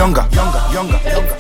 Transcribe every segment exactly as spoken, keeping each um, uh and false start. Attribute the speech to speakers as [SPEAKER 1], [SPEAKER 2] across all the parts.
[SPEAKER 1] younger, younger, younger, younger.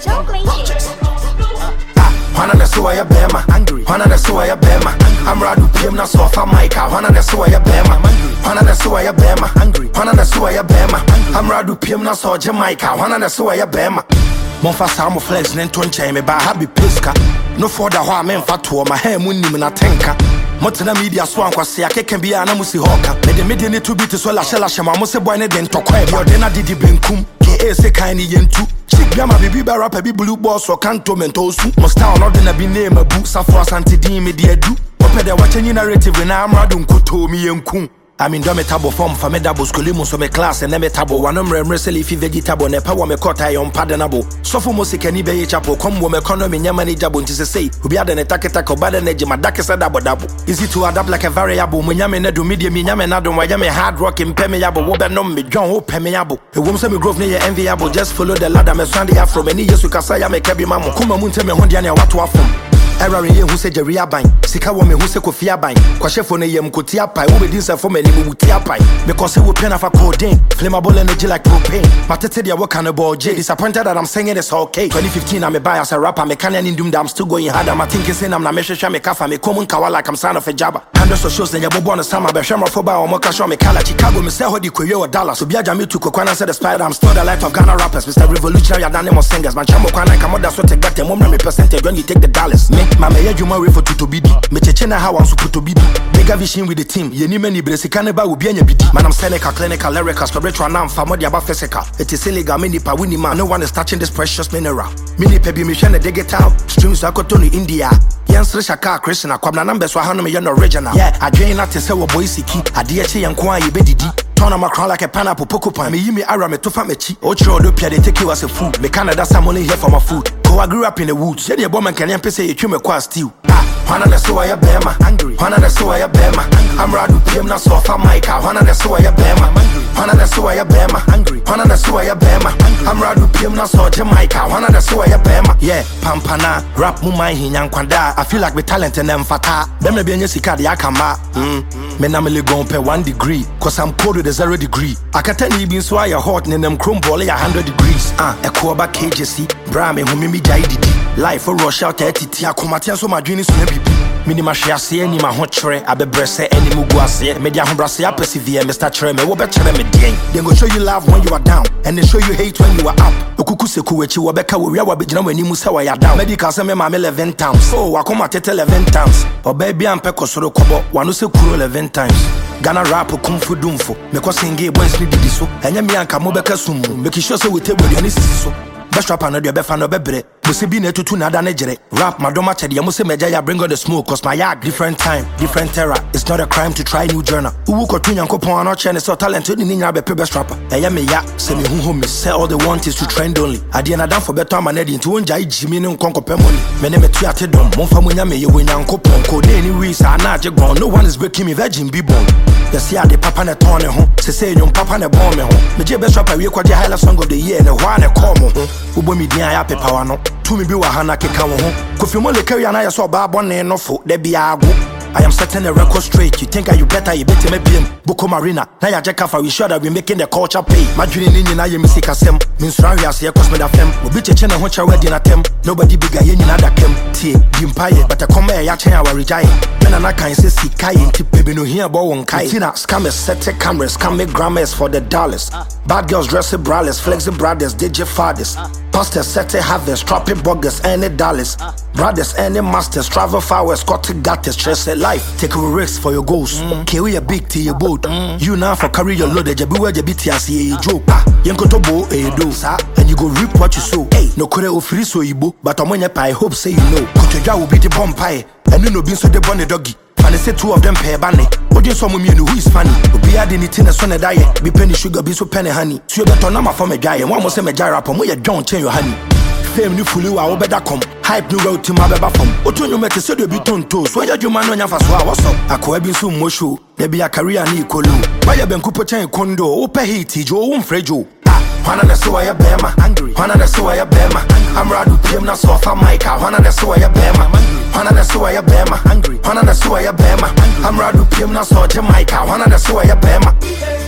[SPEAKER 2] Wanna the sewer ya bema, angry. Wanna the sewer ya bema, I'm radu pim na sofa Micah. Wanna the sewer ya bema, wanna the sewer ya bema, angry. Wanna the sewer ya bema, I'm radu pim na so Jamaica. Wanna the sewer ya bema. Monfa samo flex nento nche me ba happy piska. No for the ho men fatu my hair munim na tenka. Motina media so ankwase akeke bia na musi hoka. Me de media ne to be to so la shela shema mo se boy ne den tokwa e bo de na didi benkum. Ke se kan ni yentu. Grandma baby bar up a blue boss or canto mentosu. Must town not in a be name a book safra santi me dear do. Open the watching narrative when I'm radum kuto me and kum. I mean dometable form for me double scholimus so me class and nemetable one umre wrestle if vegetable ne power me caught I unpardonable. So for music and be chapel come with economy yamani jabo to say who be the taketa ko bad energy my darkest double double. Easy to adapt like a variable when yamene do medium yamene do my yame hard rock impermeable what no me John hope permeable. A woman say me growth near enviable just follow the ladder me sandy from many years you can say I'm a cabby mamma. Kuma munte me hondiania what to from. Error ye who say Jerry Abine, Sika woman who say Kofi Abine, Kwashefone yem Kutia Pai, who be this for many Mutia Pai, because he will pen off a codeine, flammable energy like propane. Matete dia work on a ball, J disappointed that I'm saying it's okay. twenty fifteen I'm a buy as a rapper, me can't in doom, I'm still going hard. I'm thinking saying I'm not mesha me kafa, me common kawa like I'm son of a jabba. Hundreds of shows, then you born a summer, but Shamra Foba or Mokasho, me Kala, Chicago, me say Hodi Koyo Dallas. So Biaja me to Kokwana said the spider, I'm still the light of Ghana rappers, Mister Revolutionary Anonymous singers, man Chamo Kwana, Kamoda, so take that the moment percentage when you take the dollars. Me, my mayor, you marry for Tutobidi. Me chechena how I'm supposed to be. Mega vision with the team. Ye ni many bresi kaneba will be any bidi. Man, I'm Seneca, clinical, lyrical, spiritual, and I'm family about physical. It is illegal, many pa winning man. No one is touching this precious mineral. Mini pebi mission, they get out. Streams Akotoni, India. Yans Rishaka, Christian, Kwabna numbers, Wahano, me original. Yeah, I drain not to say what boy siki. I D H and Kwa, you bedidi. Turn on my crown like a pineapple, pocopan. Me, you me, ara me, tofa me chi. Ocho, Dopia, they take you as a food. Me Canada, some money here for my food. Oh, I grew up in the woods. Yeah, the woman can say you came across steel. Wanna the sewer ya bema, angry. Wanna the sewer ya bema, I'm radu pim na sofa Micah. Wanna the sewer ya bema, wanna the sewer ya bema, angry. Wanna the sewer ya bema, I'm radu pim na so Jamaica. Wanna the sewer ya bema, yeah. Pampana, rap mumai hinyankwanda. I feel like me talent and them fata. Them me be any sika di akama. Hmm. Me na me le gon pe one degree, cause I'm cold with a zero degree. I can tell you been so I hot in them chrome ball a hundred degrees. Ah, uh, a quarter K J C, bra me humi mi jai didi. Life for rush out thirty tia komatian so my dreams so maybe. Minima shase ni ma ho chere abebrese ani muguase media ho brase persevere Mister Chere me wo be chere me den. They go show you love when you are down and they show you hate when you are up. Okuku seku wechi wo be ka wo wia wo be gina wani mu se wa ya down. Medical say me ma me eleven times. Oh akoma tete eleven times. Obaby ampe kosoro kobo wanu se kuro eleven times. Ghana rap kumfu dumfo me ko singe boys ni didi so. Enya me anka mo be ka sumu make sure say we table ani sisi so. Best rapper no de be fa no bebre. Musi bi na tutu na da na jere. Rap madoma chede ya musi meja ya bring on the smoke cause my yard different time, different era. It's not a crime to try new journal. Uwu ko tun yankopon ano che ne so talent ni nya be pe best rapper. Eya me ya se me hu hu me say all they want is to trend only. Ade na dan for better man na di nti wonja ijimi ne nkonkopɛ money. Me ne metu ate dom. Momfa munya me ye wanyankopon ko de ni reason na age gone. No one is breaking me virgin be born. The see ade papa ne ton ne ho. Se say nyom papa ne born me ho. Me je best rapper we kwaje highlight song of the year ne hwa ne call mo ho. Ubo mi dia ya pepa wa no. Tumi bi wa hana keka wo ho. Kofi mo le carry na ya so ba bone no fo de bia ago. I am setting the record straight. You think are you better, you better me B M Boko Marina. Now ya jeka for we sure that we making the culture pay. My dream in na ye music asem. Means round here say cause me da fem. We be chechen ho cha wedding atem. Nobody bigger ye nyina da kem. Tie, di mpaye, but I come here ya chen our rejai. Men na kan say sikai nti pebe no here bo won kai. Tina scammers set cameras, scam me grammars for the dollars. Bad girls dress braless, flexing brothers, D J fathers. Pastors set harvest, trapping buggers, any dollars. Brothers, any masters, travel far west, got to got this stress at life. Take a risk for your goals. Mm. Carry a big to your boat. Mm. You now for carry your load, you be where you be T S A joke. Yanko to bo a do, and you go reap what you sow. Hey, no kore o free so ibo, but on when I hope say you know. Kotoja will be the bomb pie, and you know being so the bonny doggy. And they say two of them pair banny. Audience some me who is funny. Be adding it in a son of diet. Be penny sugar, be so penny honey. So you better number for me guy, and one more say me jar up on where you don't change your honey. Fame new fully I will better come. Hype new road to my beba from. Oto you met so be ton toes. Where you man on your first war, what's up? I could have been so much show. There be a career ni kolu. Why you been couple chain condo? Ope hate, Joe, won't fret Joe. Wanna the sewer ya bema, angry. Wanna the sewer ya bema, I'm radu pim na sofa Micah. Wanna the sewer ya bema, wanna the sewer ya bema, angry. Wanna the sewer ya bema, I'm radu pim na so Jamaica. Wanna the sewer ya bema.